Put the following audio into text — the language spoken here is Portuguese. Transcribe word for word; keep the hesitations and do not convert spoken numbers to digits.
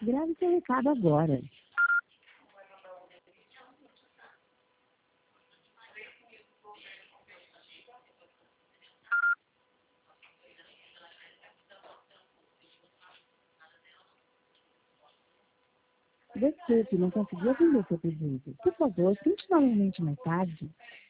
Grave seu recado agora. Desculpe, não consegui atender seu pedido. Por favor, tente novamente mais tarde.